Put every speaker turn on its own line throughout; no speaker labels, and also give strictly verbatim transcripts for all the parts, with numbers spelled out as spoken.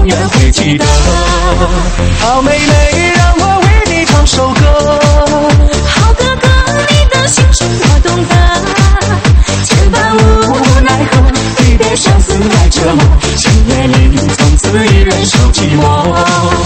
永远会记得。好妹妹，让我为你唱首歌。
好哥哥，你的心事我懂得，千般无奈何，离别相思来折磨，深夜里从此一人受寂寞。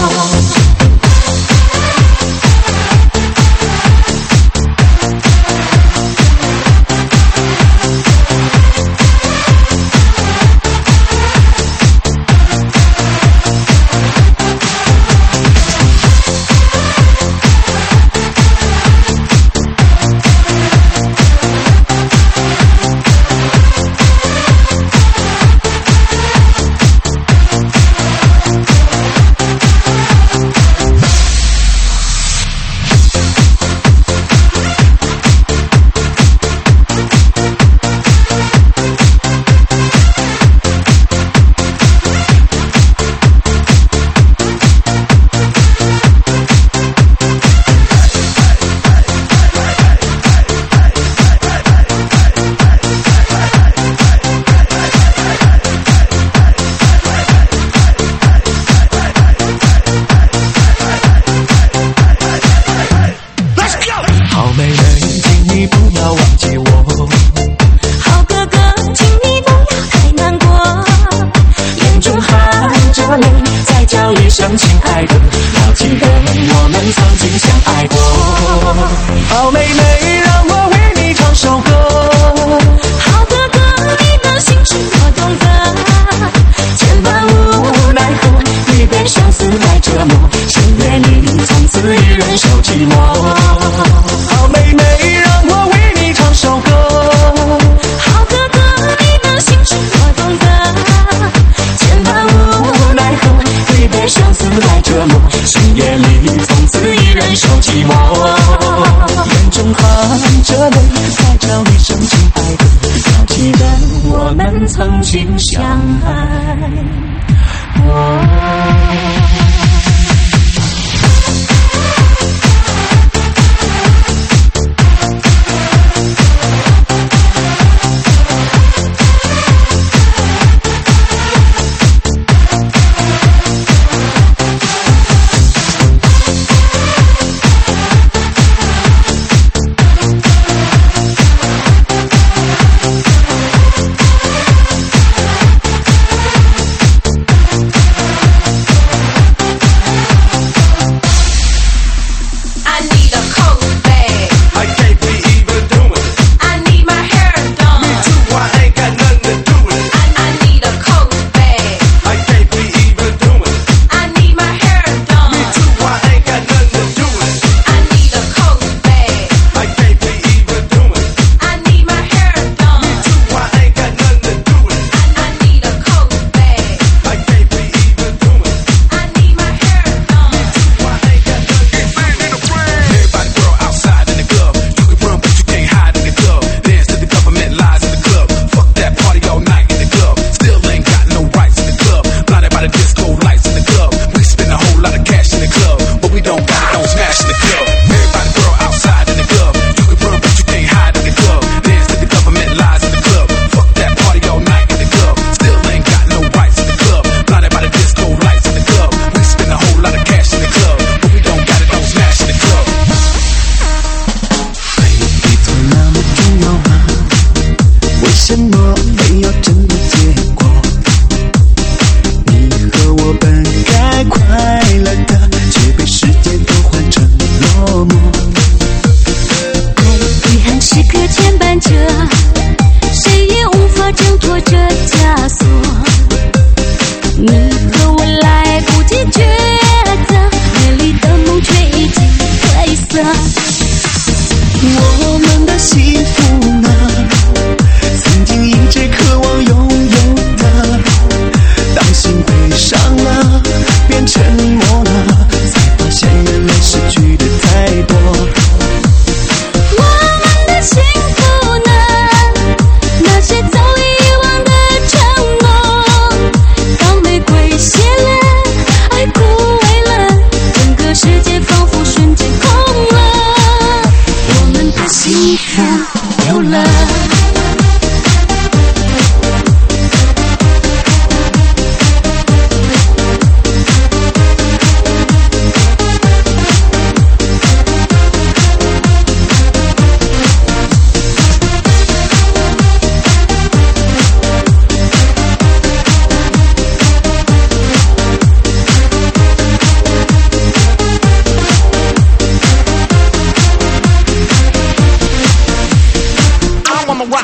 曾经相爱，我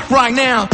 up right now.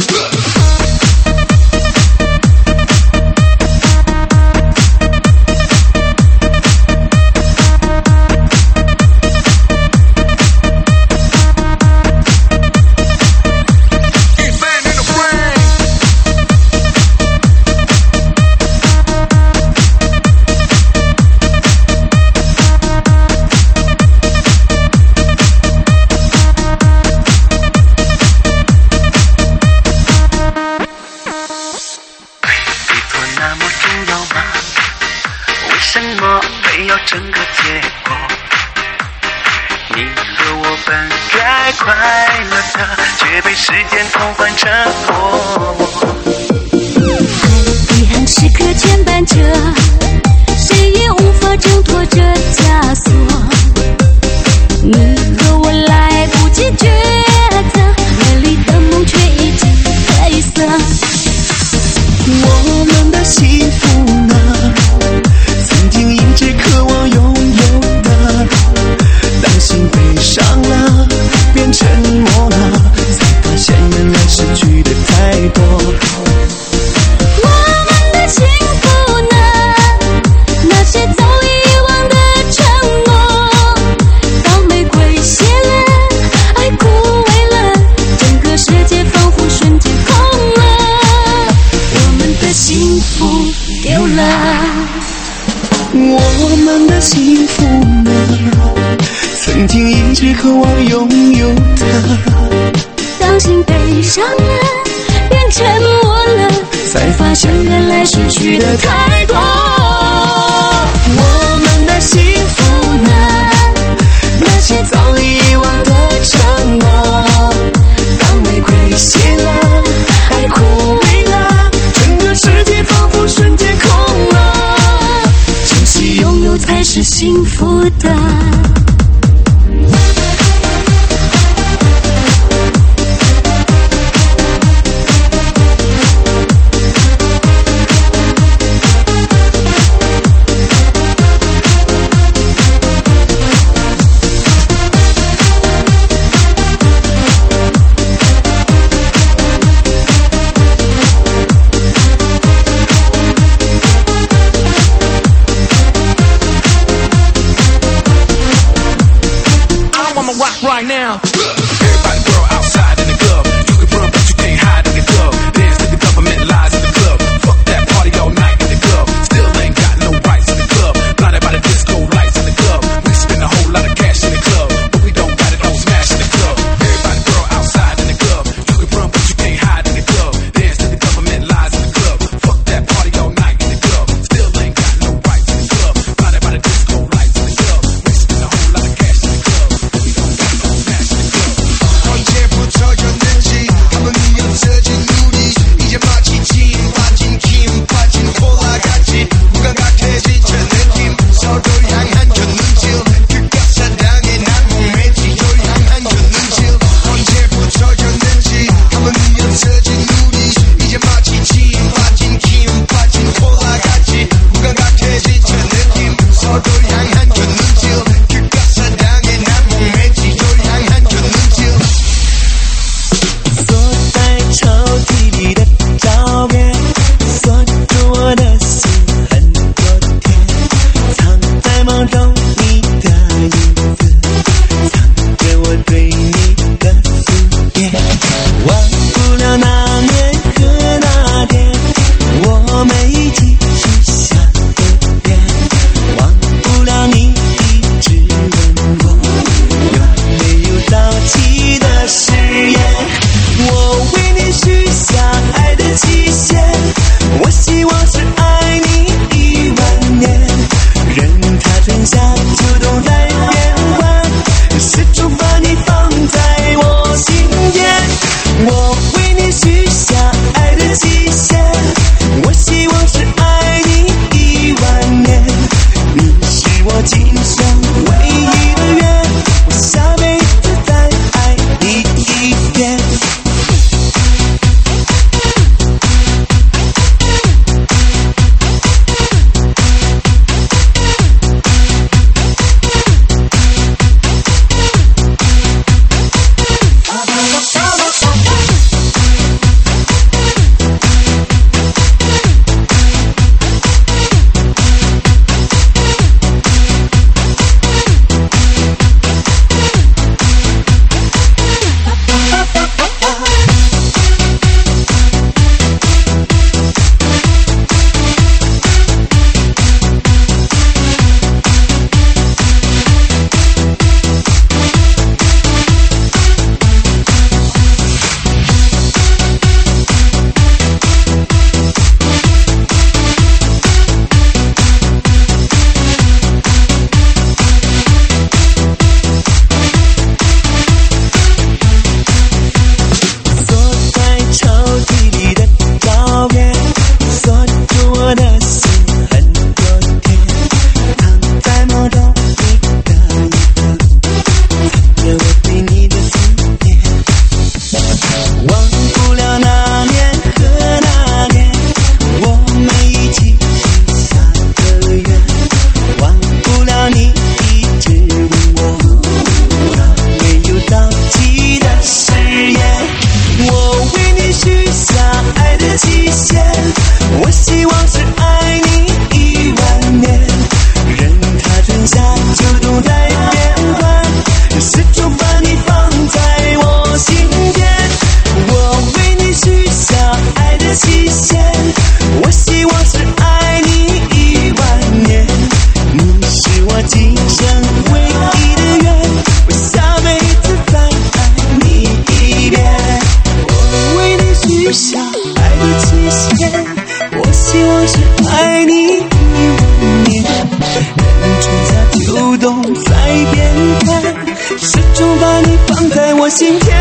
心田。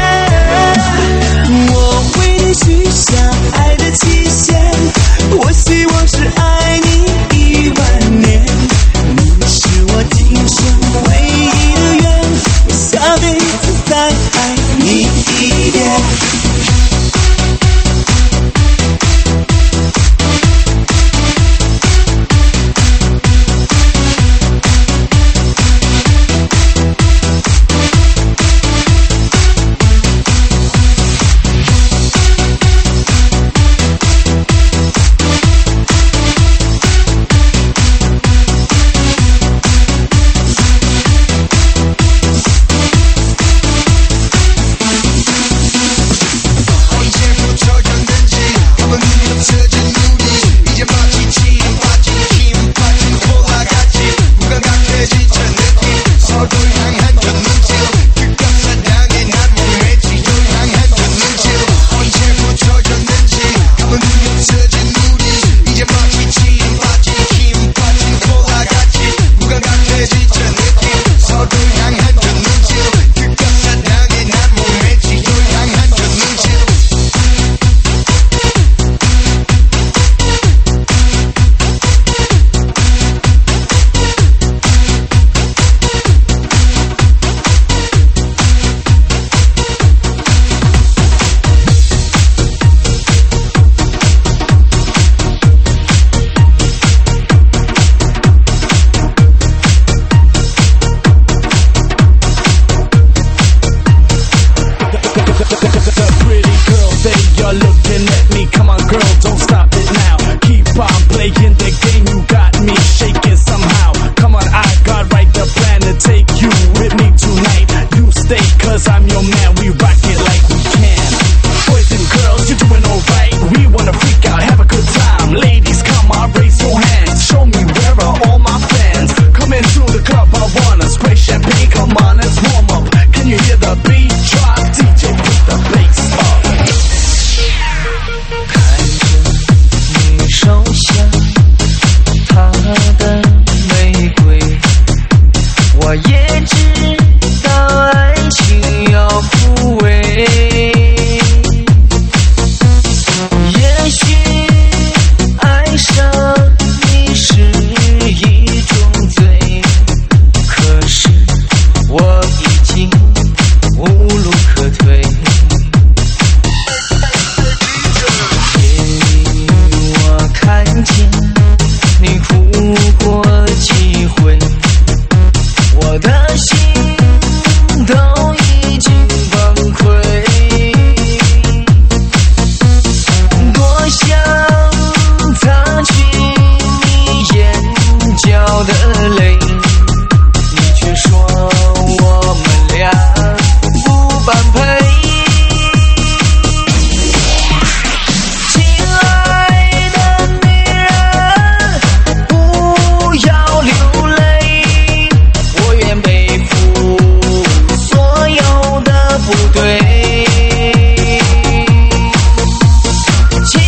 我为你许下爱的期限，我希望是爱你一万年。你是我今生唯一的愿，我下辈子再爱你一遍。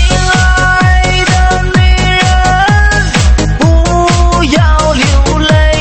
流泪，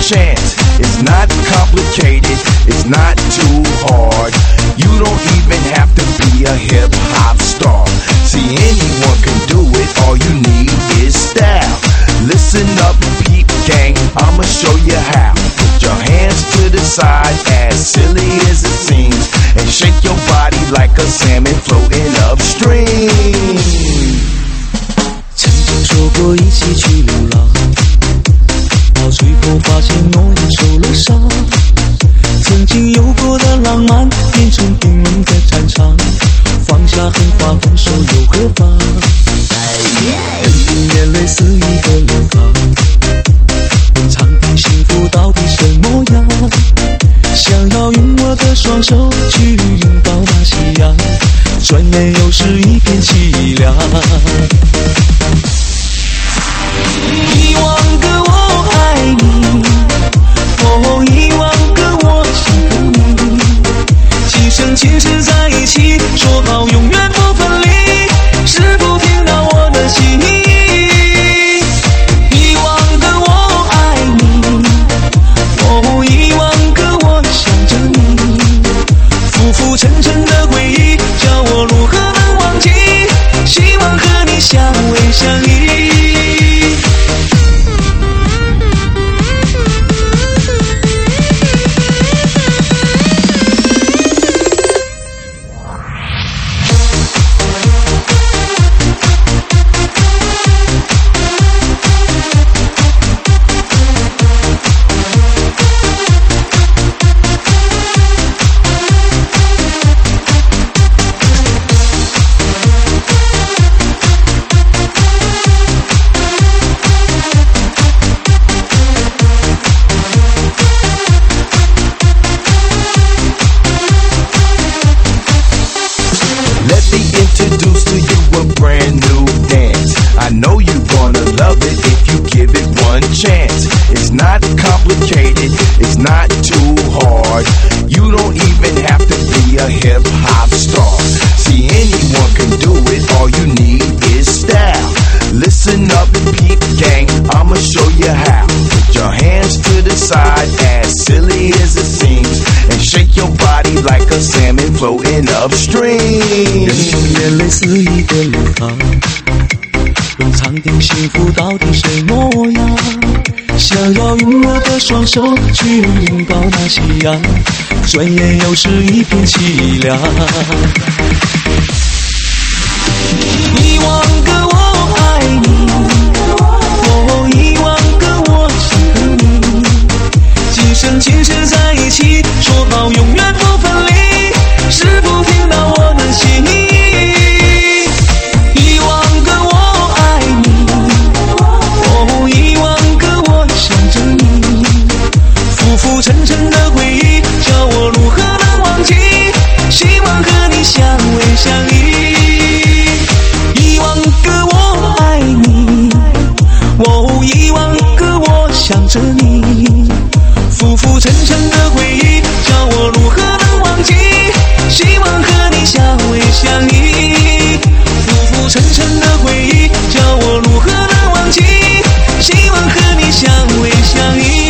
chance. It's not complicated, it's not too hard. You don't even have to be a hip-hop star. See, anyone can do it, all you need is style. Listen up, peep gang, I'ma show you how. Put your hands to the side, as silly as it seems, and shake your body like a salmon floating upstream.
曾经说过一起去流浪，到最后发现诺言受了伤。曾经有过的浪漫变成冰冷的战场，放下狠话分手又何妨？任凭眼泪肆意的流淌，能尝遍幸福到底什么样？想要用我的双手去拥抱那夕阳，转眼又是一片凄凉。一万个我爱你，哦，一万个我想跟你，今生今世在一起，说好永远不分离，是否听到我的心意？一万个我爱你，哦，一万个我想着你，浮浮沉沉的回忆，叫我如何能忘记？希望和你相偎相依。
It's not too hard. You don't even have to be a hip-hop star. See, anyone can do it, all you need is style. Listen up, peep gang, I'ma show you how. Put your hands to the side, as silly as it seems, and shake your body like a salmon floating upstream.
任凭眼泪肆意的流淌，能尝定幸福到底什么样？想要用我的双手去拥抱那夕阳，转眼又是一片凄凉。一万个我爱你，哦，一万个我想和你，今生今世在一起，说好永远不分离，是否听到我的心意？一万个我爱你，哦，一万个我想着你，浮浮沉沉的回忆，叫我如何能忘记？希望和你相偎相依。一万个我爱你，哦，一万个我想着你，浮浮沉沉的回忆，叫我如何能忘记？希望和你相偎相依。浮浮沉沉的回忆，叫我如何能忘记？希望和你相偎相依。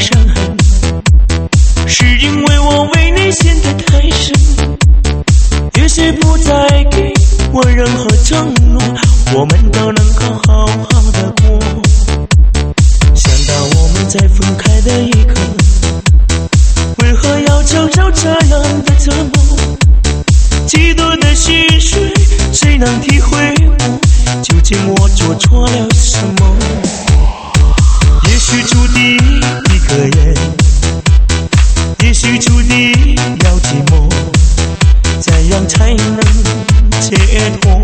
伤痕，是因为我为你陷得太深。也许不再给我任何承诺，我们都能够好好的过。想到我们在分开的一刻，为何要承受这样的折磨？几多的心碎，谁能体会我？究竟我做错了什么？也许注定一个人，也许注定要寂寞，怎样才能解脱？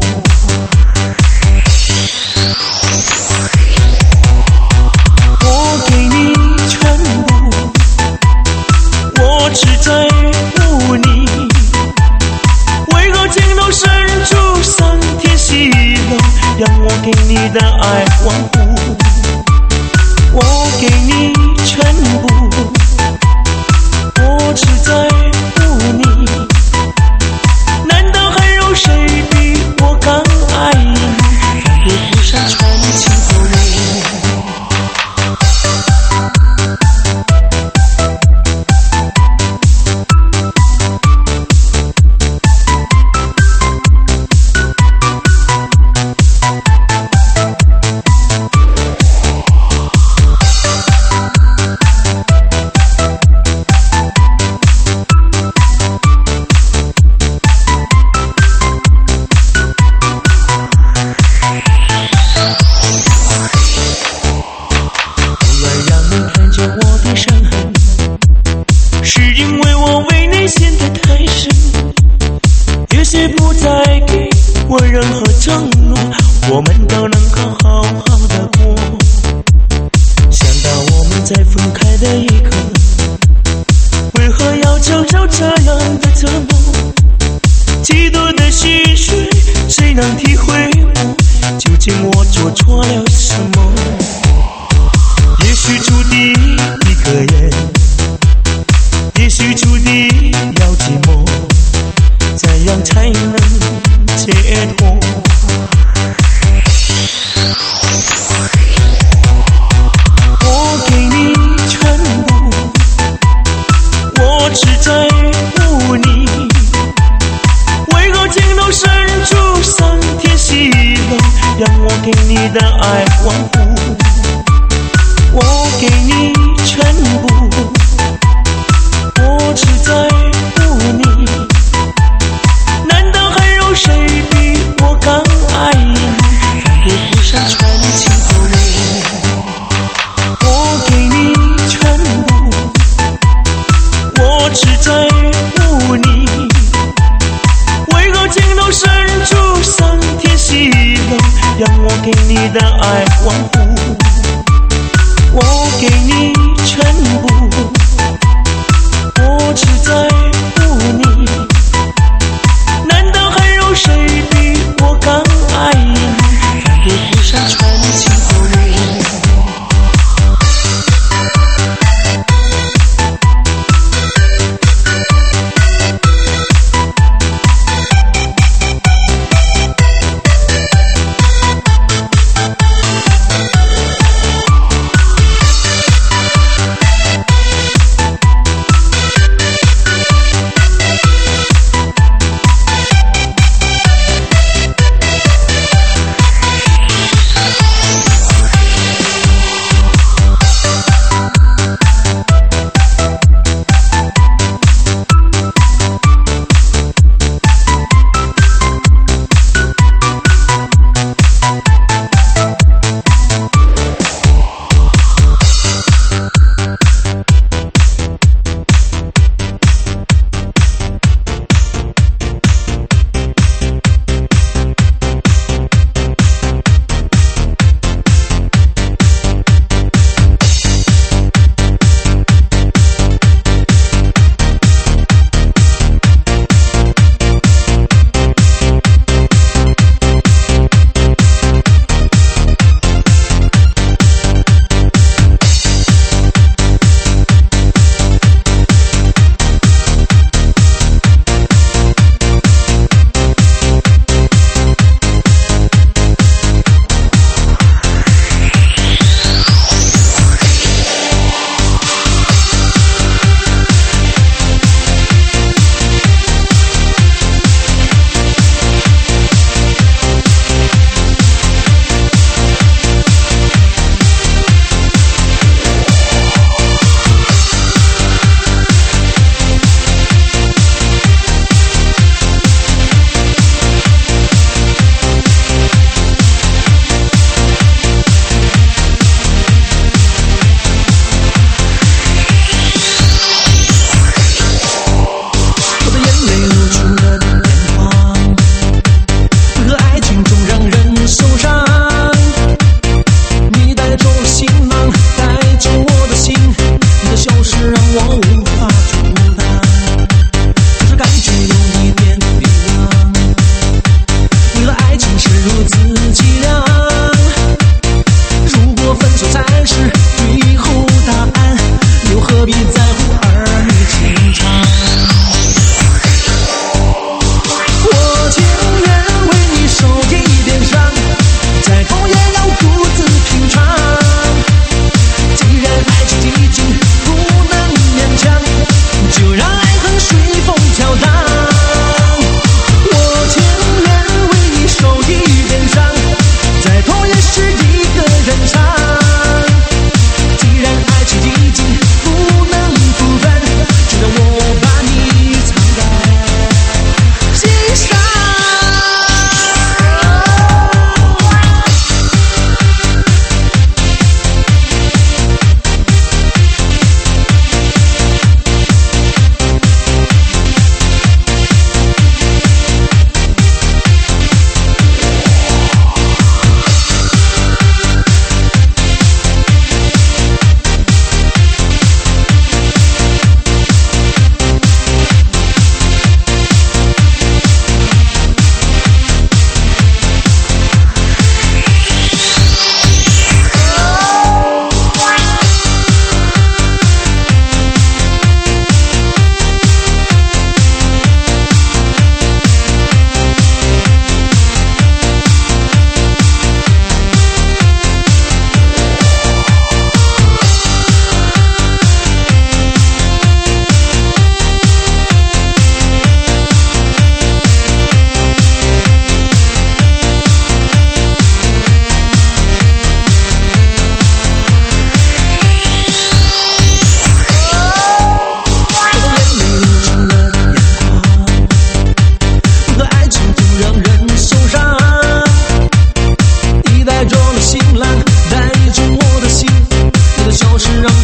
我给你全部，我只在乎你，为何情到深处桑田洗了，让我给你的爱恍惚？我给你全部，我只在乎你，难道还有谁比我更爱你？翻越孤山穿青头人。不再给我任何承诺，我们都能够好好的过。想到我们在分开的一刻，为何要承受这样的折磨？几多的心碎，谁能体会我？究竟我做错了什么？也许注定一个人，也许注定要寂寞，怎样才能解脱？我给你全部，我只在乎你，为何情到深处桑田洗了，让我给你的爱恍惚？我给你全部，我只在乎你，难道还有谁比我更爱你？翻越孤山穿青头人。我给你全部，我只在乎你，为何情到深处桑田洗了，让我给你的爱恍惚？我给你全部，我只在乎你，难道还有谁比我更爱你？翻越孤山穿青头人。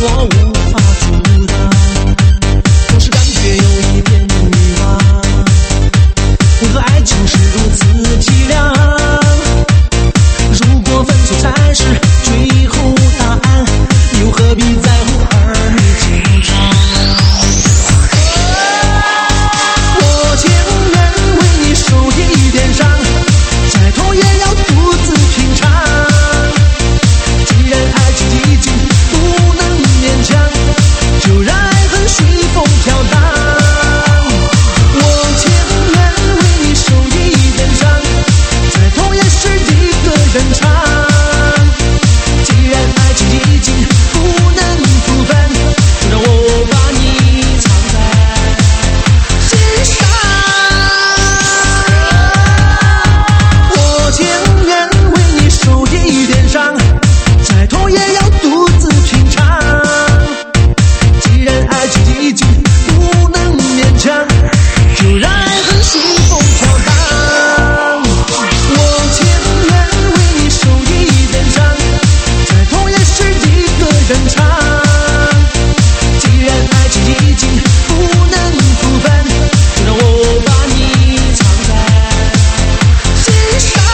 我无法阻挡，总是感觉有一点迷惘。为何爱情是如此凄凉？如果分手才是最后答案，又何必在乎儿女情长？我情愿为你受一点伤，再痛也要独自品尝。既然爱情已经不能勉强，就让爱恨随风飘荡。我情愿为你受一点伤，再痛也是一个人唱。既然爱情已经不能复返，就让我把你藏在心上。我情愿为你受一点伤，再痛也要独自品尝。既然爱情已经不能勉强，就让爱恨随风飘荡。我情愿为你受一点伤，再痛也是一个人唱。既然爱情已经不能复返，就让我把你藏在心上。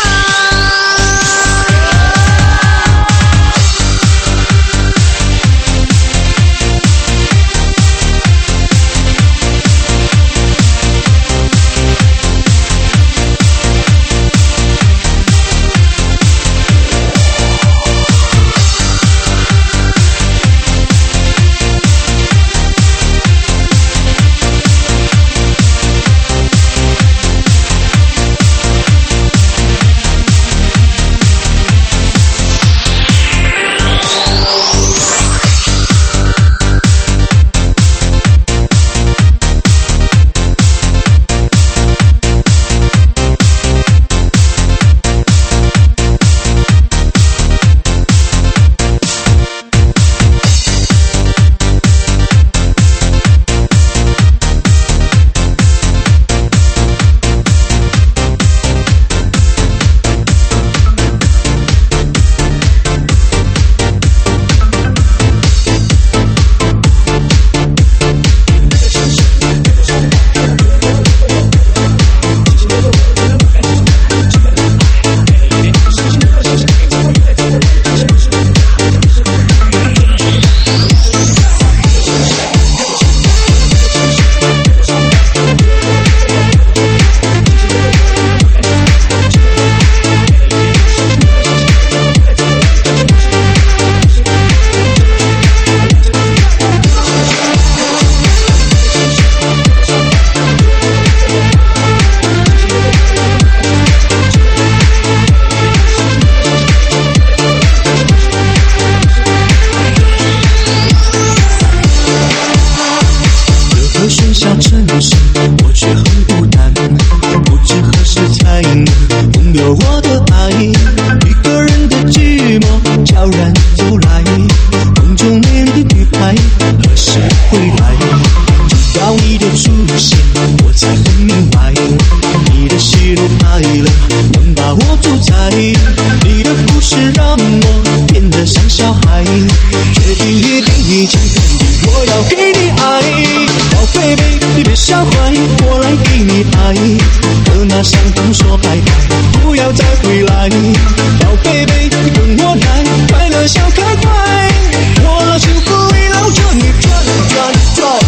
喧嚣城市，我却很孤单，不知何时才能拥有我的爱。一个人的寂寞悄然走来，梦中恋的女孩何时回来？直到你的出现，我才很明白，你的喜怒哀乐能把我主宰。你的故事让我变得像小孩，决定一定已经肯定我要给你爱。宝贝贝，你别伤怀，我来给你爱，和那伤痛说拜拜，不要再回来。宝贝贝，你跟我来，快乐笑开怀，我让幸福围绕着你转转转。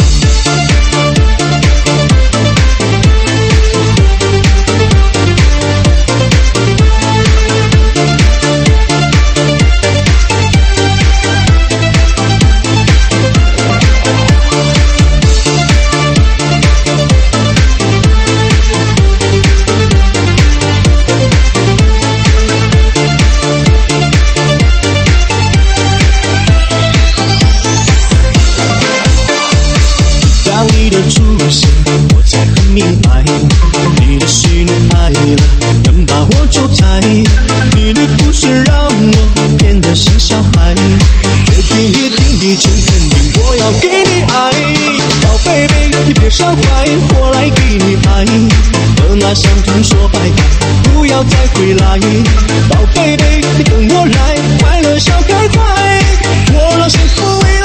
明白，你的喜怒哀乐能把我主宰，你的故事让我变得像小孩，决定一定已经肯定我要给你爱。宝贝贝，你别伤怀，我来给你爱，和那伤痛说拜拜，不要再回来。宝贝贝，你跟我来，快乐笑开怀，我让幸福围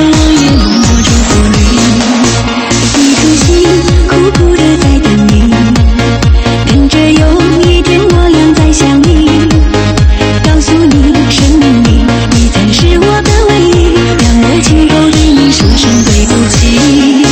我也默默祝福你。一颗心苦苦的在等你，等着有一天我俩再相遇，告诉你生命里你才是我的唯一，让我亲口对你说声对不起。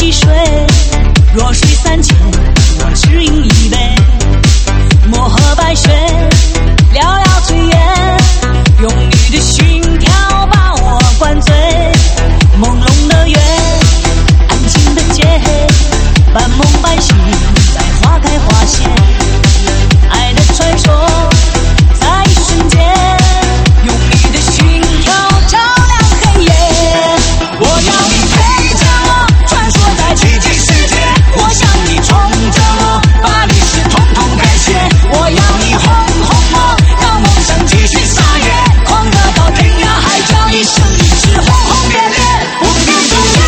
细水，弱水三千，我只饮一杯。漠河白雪，寥寥炊烟，用你的心跳把我灌醉。朦胧的月，安静的街，半梦半醒，在花开花谢。爱的传说，在一瞬间，用你的心跳照亮黑夜。我要你陪着我，穿梭在奇迹世界。我想你宠着我，把历史统统改写。我要你哄哄我，让梦想继续撒野，狂热到天涯海角，一生一世轰轰烈烈，无比中间。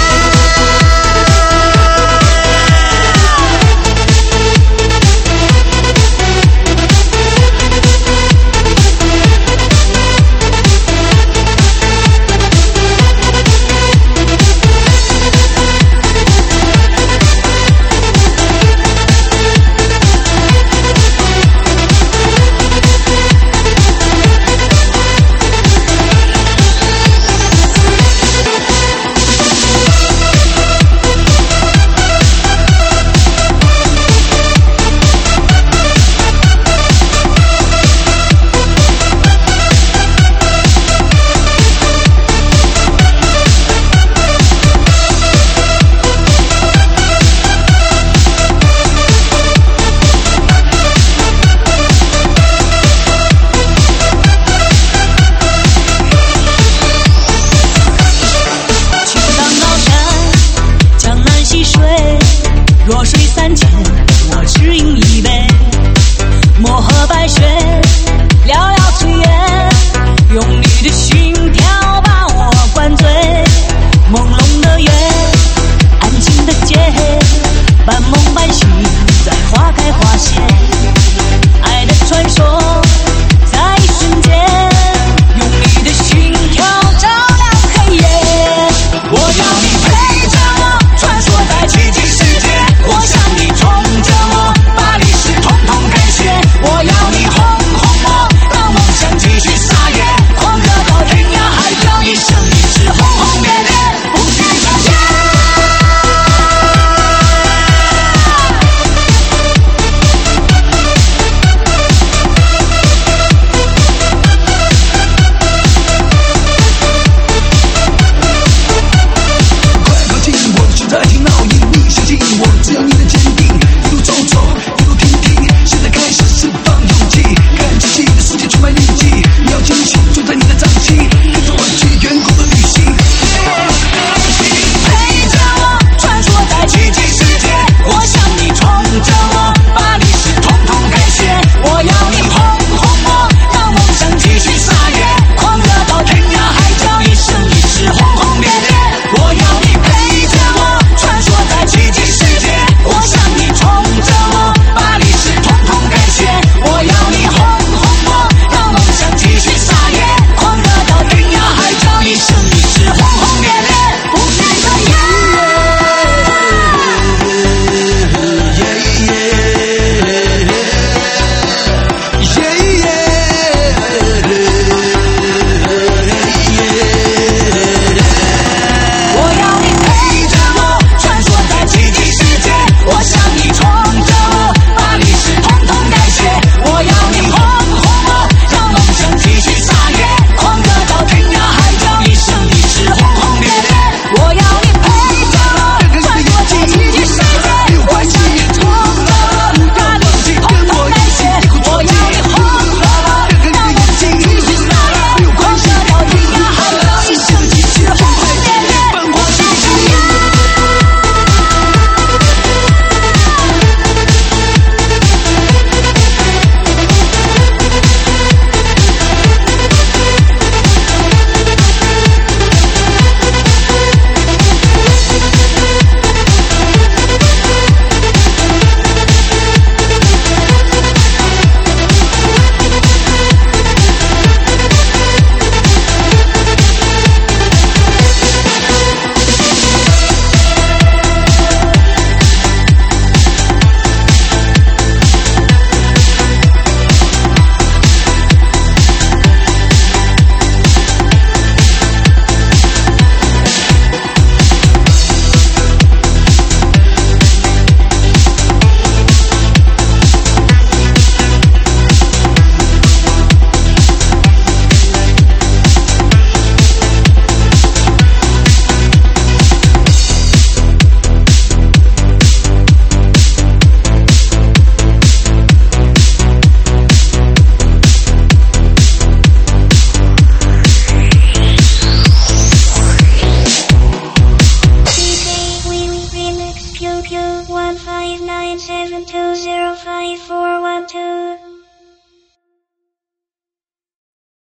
弱水三千，我只饮一杯。漠河白雪，寥寥炊烟，用你的心跳把我灌醉。朦胧的月，安静的街。